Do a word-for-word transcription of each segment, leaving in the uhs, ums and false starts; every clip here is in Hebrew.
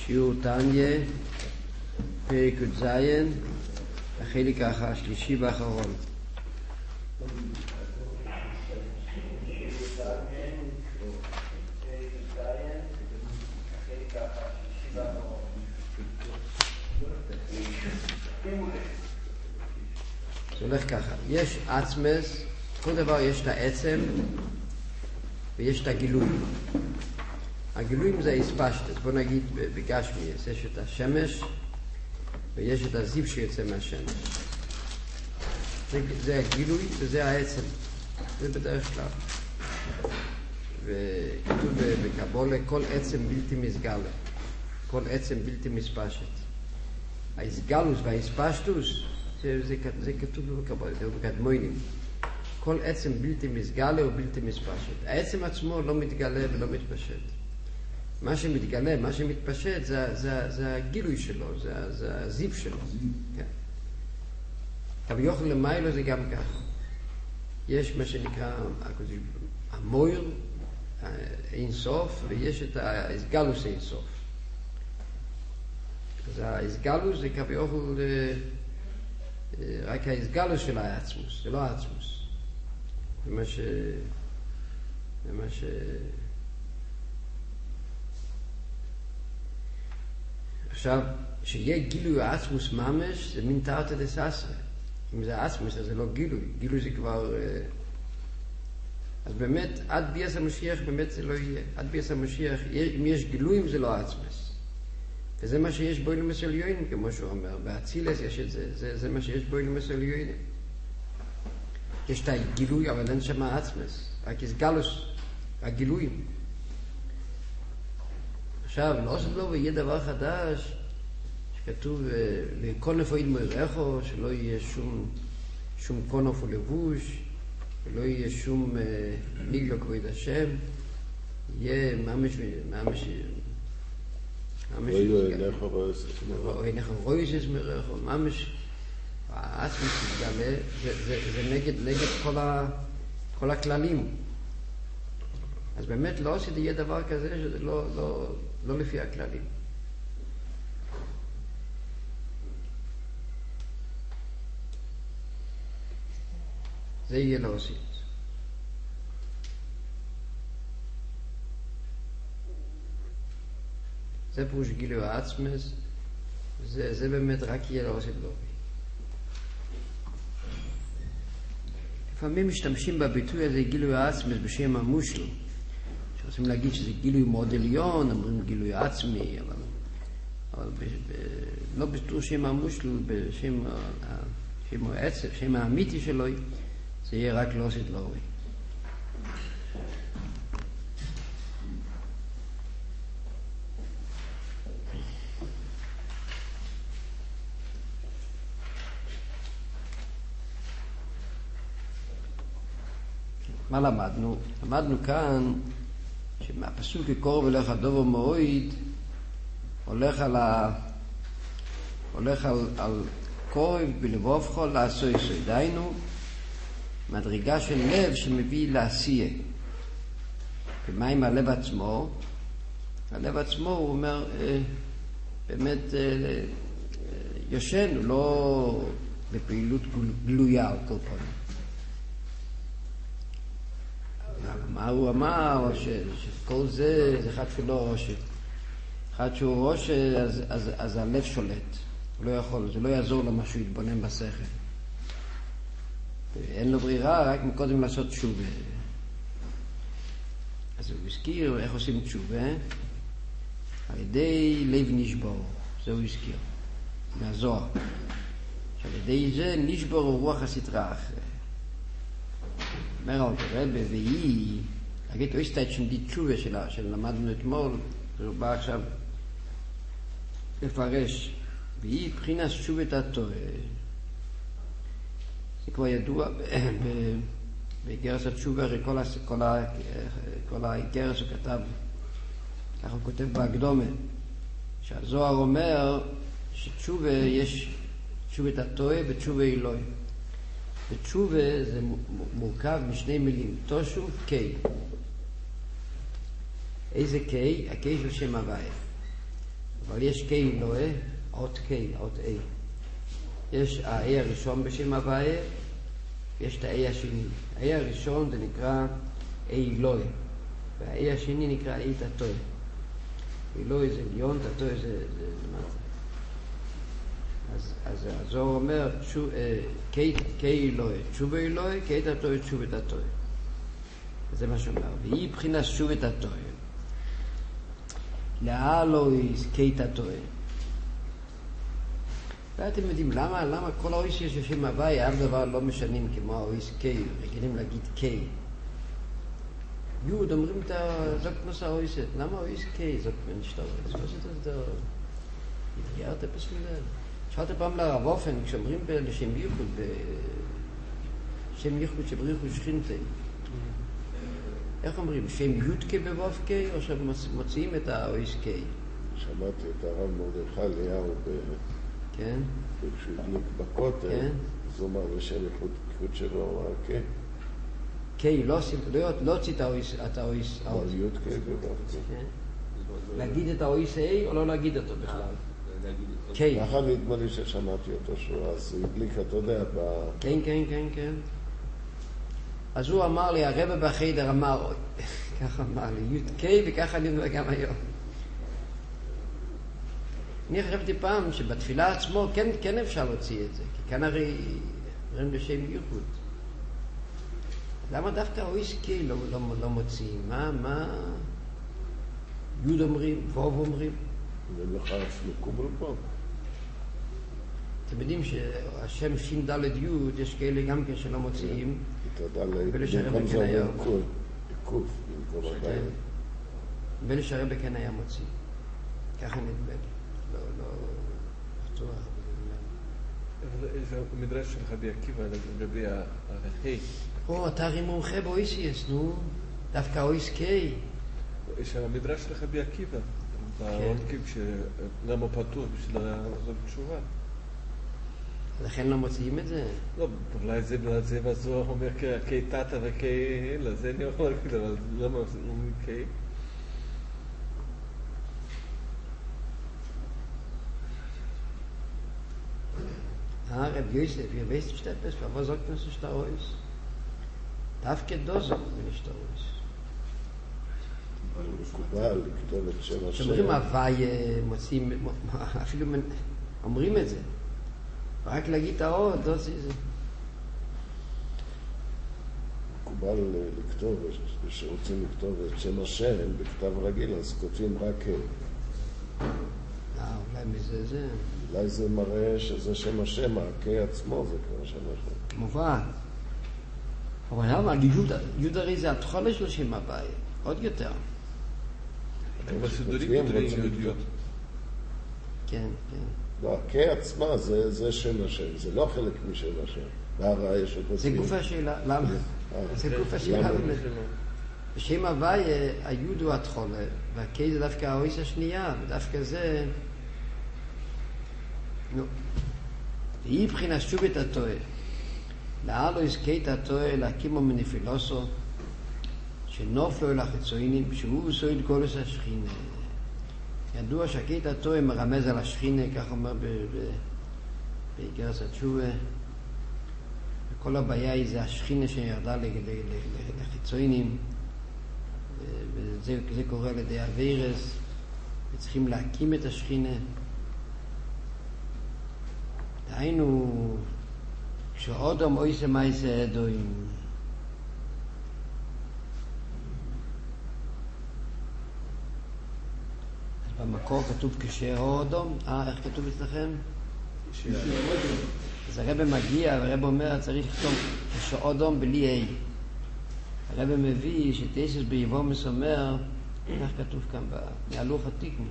שיעור תניה, פרק י"ז, החלק השלישי והאחרון. זה הולך ככה, יש עצמס, כל דבר יש את העצם ויש את הגילוי. הגילויים זה הספשטס, בוא נגיד בגשמיאס, יש את השמש ויש את הזיו שיוצא מהשמש. זה, זה הגילוי וזה העצם, זה בדרך כלל. וכתוב בקבולה, כל עצם בלתי מסגלה, כל עצם בלתי מספשת. ההסגלוס וההספשטוס, זה, זה, זה כתוב בקבולה, זה בקדמונים. כל עצם בלתי מסגלה ובלתי מספשת. העצם עצמו לא מתגלה ולא מתפשט. מה שמתגלה, מה שמתפשט, זה, זה, זה הגילוי שלו, זה, זה הזיו שלו. כן. אבל יוכל למיילו זה גם כך. יש מה שנקרא המויר, אין סוף, ויש את ההסגלוס אין סוף. אז ההסגלוס זה כביכול רק ההסגלוס של העצמוס, זה לא העצמוס. זה מה ש... זה מה ש... עכשיו, שיהיה גילוי העצמוס ממש, זה מין תרתי דסתרי. אם זה העצמוס, אז זה לא גילוי. גילוי זה כבר... אז באמת, עד ביאס המשיח באמת זה לא יהיה. עד ביאס המשיח, אם יש גילויים זה לא העצמוס. וזה מה שיש בו אילומס עליונים, כמו שהוא אומר. באצילס יש את זה. זה, זה מה שיש בו אילומס עליונים. יש את הגילוי, אבל אין שם העצמוס. רק יש גלוס, הגילויים. עכשיו, לא עושה לו ויהיה דבר חדש, שכתוב, לקונף או אילמוירחו, שלא יהיה שום, שום קונף או לבוש, ולא יהיה שום מיגלו כבוד השם, יהיה ממש, ממש, ממש, או אינכו רויסס מרחו, ממש, העצמי שתגלה, זה, זה, זה נגד, נגד כל, ה, כל הכללים. אז באמת לא עושה יהיה דבר כזה, שזה לא, לא, לא לפי הכללים. זה יהיה לא עושה. זה פרוש גילוי העצמס, זה, זה באמת רק יהיה לא עושה דברי. לפעמים משתמשים בביטוי הזה גילוי העצמס בשם המושל. רוצים להגיד שזה גילוי מאוד עליון, אומרים גילוי עצמי, אבל, אבל ב, ב, לא בתור שם המושל, בשם שם העצב, שם האמיתי שלו, זה יהיה רק לא עשית לא רואה. מה למדנו? למדנו כאן שמהפסוק יקור ולך הדובר מועיד הולך על ה... הולך על, על קורב בלבובך לעשוי סוידיינו מדרגה של לב שמביא לעשייה. ומה עם הלב עצמו? הלב עצמו הוא אומר באמת יושן, הוא לא בפעילות גלויה על כל פעם. מה הוא אמר, ש, שכל זה, זה אחד שהוא לא ראש. אחד שהוא ראש, אז, אז, אז הלב שולט. הוא לא יכול, זה לא יעזור לו משהו יתבונן בשכל. אין לו ברירה, רק מקודם לעשות תשובה. אז הוא הזכיר איך עושים תשובה. על ידי לב נשבור. זה הוא הזכיר. מהזוהר. שעל ידי זה נשבור רוח הסטרה אחרי. אומר על הרב והיא, להגיד, אוי סתת שם די תשובה שלה, שלמדנו אתמול, הוא בא עכשיו לפרש, והיא בחינת תשובת התורה. זה כבר ידוע, בגרס התשובה, הרי כל, כל, כל הגרס הוא כתב, ככה הוא כותב בהקדומה, שהזוהר אומר שתשובה יש תשובת התורה ותשובה אלוהי. ותשובה זה מורכב משני מילים, תושוב, קי. איזה קי? הקי של שם הוויה. אבל יש קי אלוהי, אות קי, אות A. יש ה-A הראשון בשם הוויה, יש את ה-A השני. ה-A הראשון זה נקרא A אלוהי, וה-A השני נקרא A תתוי. אלוהי זה עליון, תתוי זה, זה, זה מה זה? אז, אז הזוהר אומר, קי אלוהי, תשובה אלוהי, קי תתוי, תשובה תתוי. זה מה שאומר, והיא בחינה תשובה תתוי. לאלוהיס קי תתוי. ואתם יודעים למה, למה כל האויס שיש בשם הוויה, אף דבר לא משנים כמו האויס קי, רגילים להגיד קי. יוד אומרים את זאת נושא האויסת, למה האויס קי זאת מנשתורס? לא זאת זה התגיירת בסמילל. שאלת פעם לרב אופן, כשאומרים לשם ייחוד, שם ייחוד שבריחו שכינתי, איך אומרים? שם יודקי בו"ב קי, או שמוציאים את האויס קי? שמעתי את הרב מרדכי אליהו ב... כן. כשהוא הדליק בכותל, כן. אז הוא אמר לשם ייחוד שלו, הוא אמר קי. קי, לא הוציא את האויס אבל יודקי בו"ב קי. להגיד את האויס A או לא להגיד אותו בכלל? קי. ככה נדמה לי ששמעתי אותו שהוא אז הדליק, אתה יודע, ב... כן, כן, כן, כן. אז הוא אמר לי, הרב בחדר אמר, ככה אמר לי, י' קי, וככה אני אומר גם היום. אני חשבתי פעם שבתפילה עצמו כן, כן אפשר להוציא את זה, כי כאן הרי אומרים לשם ייחוד. למה דווקא אויס קי לא, לא, לא מוציאים? מה, מה? י' אומרים, ו' אומרים. ואין לך אף מקובל פה. אתם יודעים שהשם שין ד' י' יש כאלה גם כן שלא מוציאים. במקום זה היה עיקוף, במקום הבעיה. נדמה שהרבא כן היה מוציא. ככה נדמה לי. לא, לא, בטוח. זה מדרש של רבי עקיבא לגבי ההי. או, אתה הרי מומחה באויסיאס, נו. דווקא אויס קי. יש המדרש של רבי עקיבא. בעונקים שלמה פתוח בשביל לעשות תשובה. לכן לא מוציאים את זה? לא, אולי זה בגלל זה בזוהר אומר קי תתא וקי אלה, זה אני יכול להגיד, אבל למה אומרים קי? Ah, Reb Yosef, ihr wisst nicht etwas, was sagt man sich da aus? Darf geht da sagen, wenn ich da aus. מקובל לכתוב את שם השם. כשאומרים הוויה, מוצאים, אפילו אומרים את זה. רק להגיד את האות, לא זה. מקובל לכתוב, כשרוצים לכתוב את שם השם בכתב רגיל, אז כותבים רק ה'. אה, אולי מזה זה. אולי זה מראה שזה שם השם, הקי עצמו זה כבר שם השם. כמובן. אבל למה? י' הרי זה התחולה של שם הוויה, עוד יותר. בסידורים כותבים י'. כן, כן. לא, הקי עצמה זה שם השם, זה לא חלק משם השם. בהראה יש אותו. זה גוף השאלה, למה? זה גוף השאלה. בשם הוויה, הי' הוא התחולה, והקי זה דווקא האויס השנייה, ודווקא זה... נו. והיא בחינה שוב את התועה. לאלו יזכה את התועה להקימו מנפילוסו, שנופלו אל החיצוינים, שהוא סויד גולוס השכינה. ידוע שהקית התועה מרמז על השכינה, כך אומר באיגרס התשובה. וכל הבעיה היא זה השכינה שירדה לחיצוינים, וזה קורה על ידי הווירס, וצריכים להקים את השכינה. דהיינו, כשאודם אויסה מייסה אדוים, אז במקור כתוב כשאודם, אה, איך כתוב אצלכם? אז הרב מגיע, והרב אומר, צריך לכתוב כשאודם בלי אי. הרב מביא שתייסס ביבומס אומר, איך כתוב כאן מהלוח התיקון,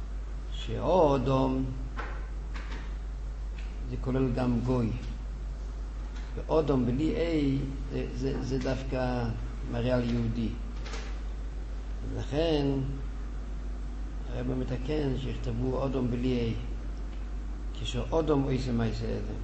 שאודם זה כולל גם גוי. ואודום בלי אי זה, זה, זה דווקא מראה על יהודי. ולכן הרב מתקן שיכתבו אודום בלי אי. כשאודום אוי זה מי זה אדם.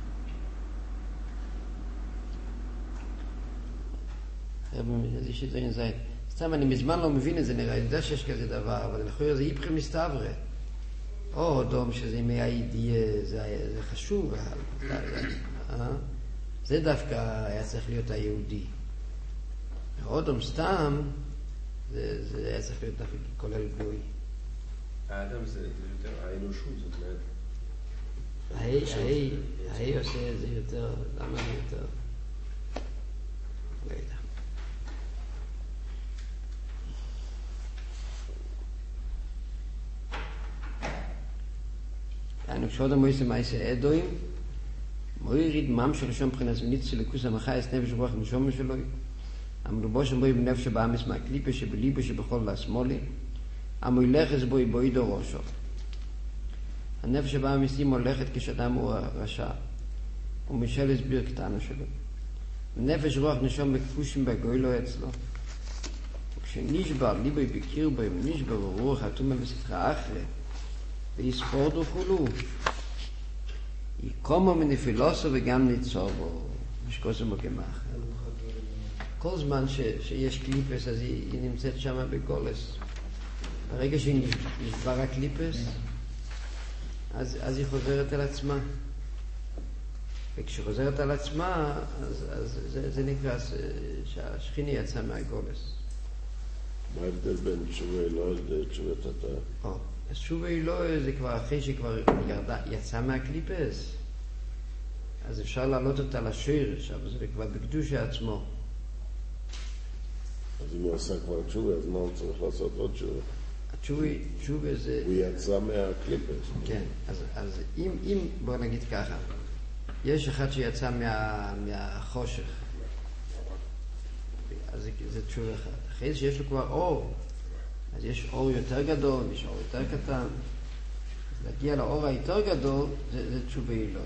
הרב זה שדרין זית. סתם אני מזמן לא מבין את זה, נראה, אני יודע שיש כזה דבר, אבל אני חושב שזה היפכם מסתברא. או אודום שזה ימי הידיעה, זה, זה חשוב, אה? זה דווקא היה צריך להיות היהודי. אודום סתם, זה, זה היה צריך להיות דווקא כולל גוי. האדם זה יותר האנושות, זאת אומרת. ההיא עושה את זה יותר, למה זה יותר? לא יודע. אני כשעוד המויסה מייסה אדוים, מויריד ממש ראשון מבחינת זמנית סליקוס המחייס נפש רוח נשומה שלו, המלובו שמוי בנפש באמס מהקליפה שבליבו שבכל והשמאלי, המוי לחס בוי בוי דו ראשו. הנפש באמסים הולכת כשאדם הוא הרשע, ומשל הסביר קטנה שלו. ונפש רוח נשום בכושים בגוילו אצלו. וכשנשבר ליבוי בקיר בו, ונשבר רוח התומה בסתחה אחרי, ויספורד וכולו, יקומו מנפילוסו וגם ניצור בו, משקוסו מגמח. כל זמן ש, שיש קליפס, אז היא, היא נמצאת שם בגולס. ברגע שהיא נשבר הקליפס, אז, אז היא חוזרת על עצמה. וכשחוזרת על עצמה, אז, אז זה, זה נקרא שהשכיני יצא מהגולס. מה ההבדל בין תשובה אלוהי לתשובת התא? או, אז תשובה אלוהי זה כבר אחרי שכבר ירדה, יצא מהקליפס, אז אפשר להעלות אותה לשיר, עכשיו זה כבר בקדושה עצמו. אז אם הוא עשה כבר תשובה, אז מה הוא צריך לעשות עוד תשובה? התשובה, תשובה זה... הוא יצא מהקליפס. כן, אז, אז אם, אם, בוא נגיד ככה, יש אחד שיצא מה, מהחושך, אז זה, זה תשובה אחת. אחרי זה שיש לו כבר אור, אז יש אור יותר גדול, יש אור יותר קטן. אז להגיע לאור היותר גדול, זה, זה תשובה אלוהי.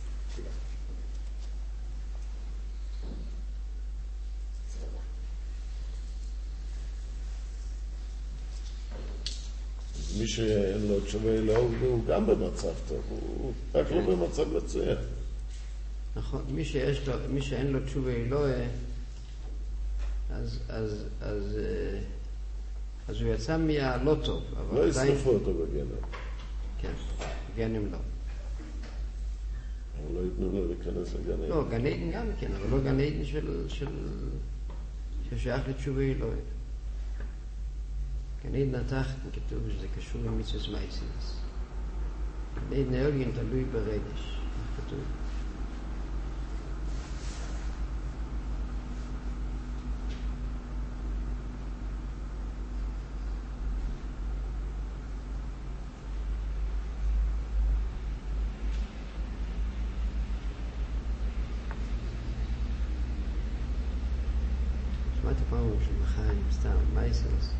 מי שאין לו תשובה אלוהי הוא גם במצב טוב, הוא רק לא במצב מצוין. נכון, מי שיש לו, מי שאין לו תשובה אלוהי, אז, אז, אז, אז הוא יצא מהלא טוב. לא ישרפו אותו בגנם. כן, גנים לא. אבל לא ייתנו לו להיכנס לגן עדן. לא, גן עדן גם כן, אבל לא גן עדן של, של, ששייך לתשובה אלוהי. גן עדן התחת כתוב שזה קשור למצוות מייסס. גן עדן העליון תלוי ברגש, כתוב. שמעתי פעם של מחיים, סתם, מייסס.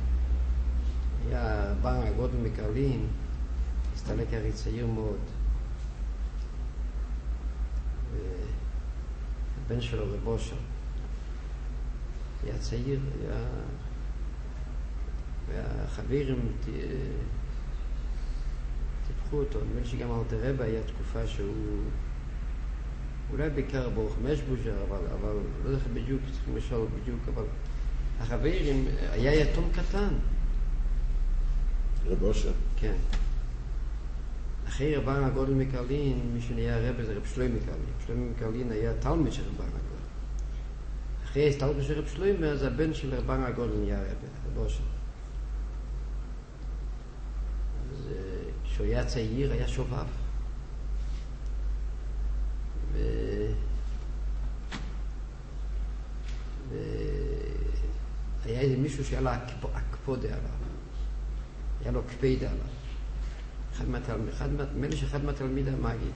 היה בר הגודל מקרלין, הסתלק הרי צעיר מאוד. והבן שלו רבושר. היה צעיר, היה... והחברים טיפחו אותו. נדמה לי שגם אלתר רבי היה תקופה שהוא... אולי בעיקר ברוך משבושר, אבל, אבל לא יודע בדיוק, צריכים לשאול בדיוק, אבל החברים, היה יתום קטן. רב אושר? כן. אחרי רבן הגודל מקרלין, מי שנהיה רב זה רב שלוי מקרלין. שלוי מקרלין היה תלמיד של רבן הגודל. אחרי תלמיד של רב שלוי, אז הבן של רבן הגודל נהיה רב, רב אושר. אז כשהוא היה צעיר, היה שובב. ו... והיה איזה מישהו שהיה לו הקפודה עליו. היה לו קפידה עליו. אחד מהתלמיד, אחד מהתלמיד, אחד מהתלמיד המגיד.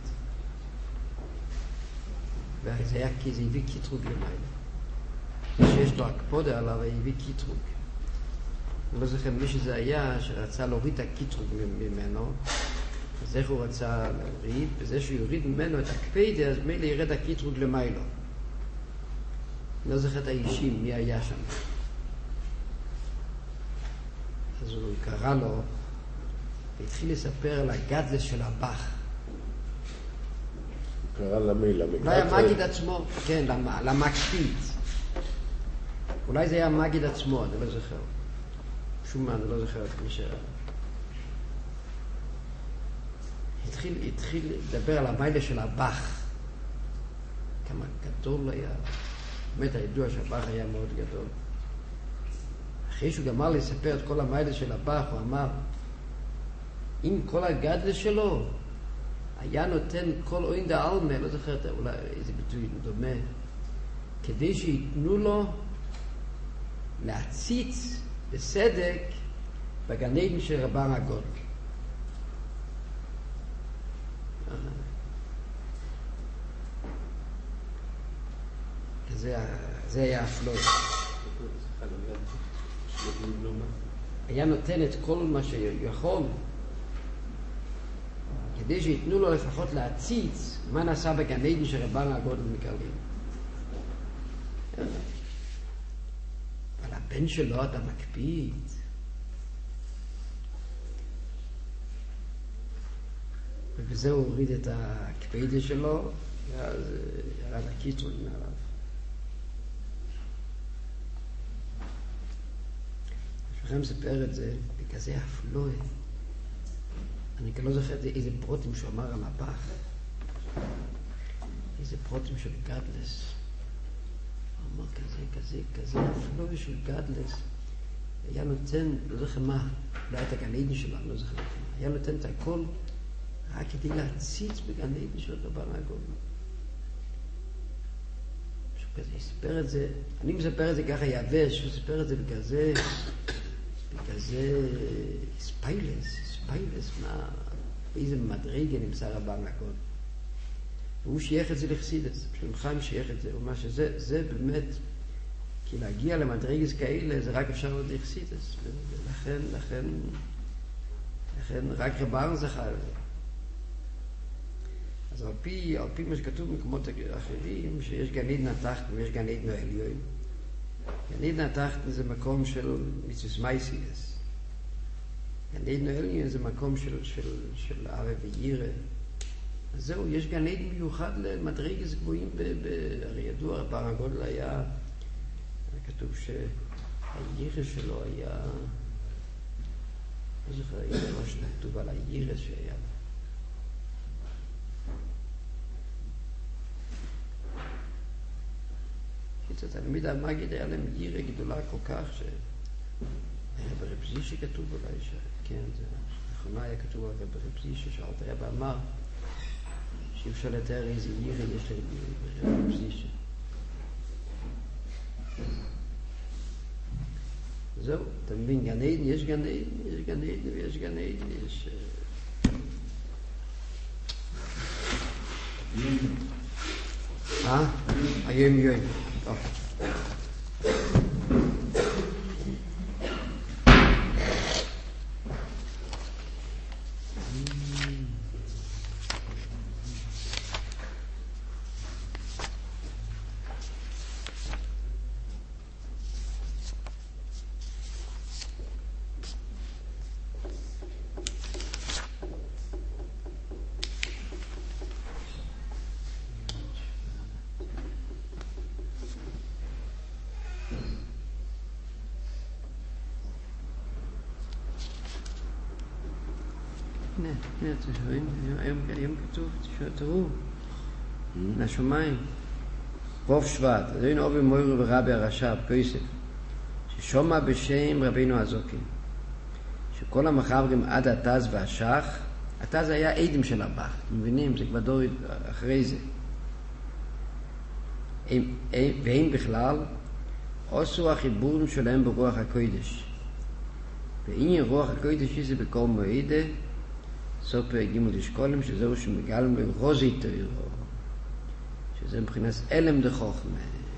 וזה היה כי זה הביא קיטרוג למעלה. שיש לו הקפודה עליו, הביא קיטרוג. אני לא זוכר מי שזה היה, שרצה להוריד את הקיטרוג ממנו. אז איך הוא רצה להוריד? בזה שהוא יוריד ממנו את הקפידה, אז מילא ירד הקיטרוג למעלה. אני לא זוכר את האישים, מי היה שם. אז הוא קרא לו, והתחיל לספר על הגדלס של הבח. הוא קרא למי? למקטר? אולי המגיד עצמו, כן, למקפיד. אולי זה היה המגיד עצמו, אני לא זוכר. שום מה, אני לא זוכר את מי ש... התחיל, התחיל לדבר על המיילה של הבח. כמה גדול היה. באמת הידוע שהבח היה מאוד גדול. אחרי שהוא גמר לספר את כל המיילה של הבח, הוא אמר, אם כל הגדלה שלו היה נותן כל אוין דה אלמה, לא זוכר אולי איזה ביטוי דומה, כדי שיתנו לו להציץ בסדק בגן עדן של רבן הגודל. זה, זה היה הפלוי. היה נותן את כל מה שיכול כדי שיתנו לו לפחות להציץ מה נעשה בגן עדן של רבן הגודל מקרבים. אבל הבן שלו אתה מקפיד. ובזה הוא הוריד את הקפידה שלו, ואז ירד הקיטון מעליו. השוכם ספר את זה בכזה הפלוי. אני כבר לא זוכר איזה פרוטים שהוא אמר על הבח. איזה פרוטים של גדלס. הוא אמר כזה, כזה, כזה הפלוי של גדלס. היה נותן, לא זוכר מה, לא היה את הגן עדן שלנו, לא זוכר מה. היה נותן את הכל רק כדי להציץ בגן עדן של רבן הגודל. שהוא כזה יספר את זה, אני מספר את זה ככה יבש, הוא ספר את זה בכזה, בכזה ספיילס, ספיילס, מה, באיזה מדרגה נמצא רבן הגודל. והוא שייך את זה לחסידס, שלום חיים שייך את זה, הוא אומר שזה, זה באמת, כי להגיע למדרגס כאלה זה רק אפשר עוד לחסידס, ולכן, לכן, לכן רק רבן זכה לזה. אז על פי, על פי מה שכתוב במקומות אחרים, שיש גן עדן התחתון ויש גן עדן העליון. גן עדן התחתון זה מקום של מצוות מייסיאס. גן עדן העליון זה מקום של, של, של אהבה ויראה. אז זהו, יש גן עדן מיוחד למדרגס גבוהים, הרי ידוע, רבן הגודל היה, כתוב שהירא שלו היה, לא זוכר, היה ממש כתוב על הירא שהיה. תלמיד המגיד היה להם יראה גדולה כל כך שהיה ברב זישא כתוב אולי שכן, זה נכונה היה כתוב על ברב זישא שאלת רב אמר שאי אפשר לתאר איזה יראה יש להם ברב זישא. זהו, אתה מבין, גן עדן, יש גן עדן, יש גן עדן ויש גן עדן, יש... אה? היום יום. טוב. הנה, הנה, אתם שומעים? היום כתוב, תראו, לשמיים. רוב שבט, אדוני אובי מוירו ורבי הרש"ב, כוסף, ששומע בשם רבינו הזוקין, שכל המחברים עד התז והשח, התז היה עדים של הבח, אתם מבינים? זה כבר דור אחרי זה. והם בכלל עשו החיבורים שלהם ברוח הקודש. ועניין רוח הקודש זה בכל מועדה, סופר גימל דשקולים, שזהו שמגלם לרוזי תוירו, שזה מבחינת אלם דחוכמה.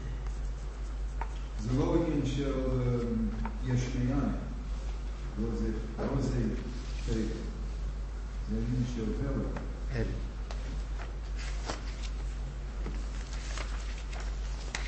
זה לא עניין של יש מיין, לא זה שתי, זה עניין של פרק. אלם.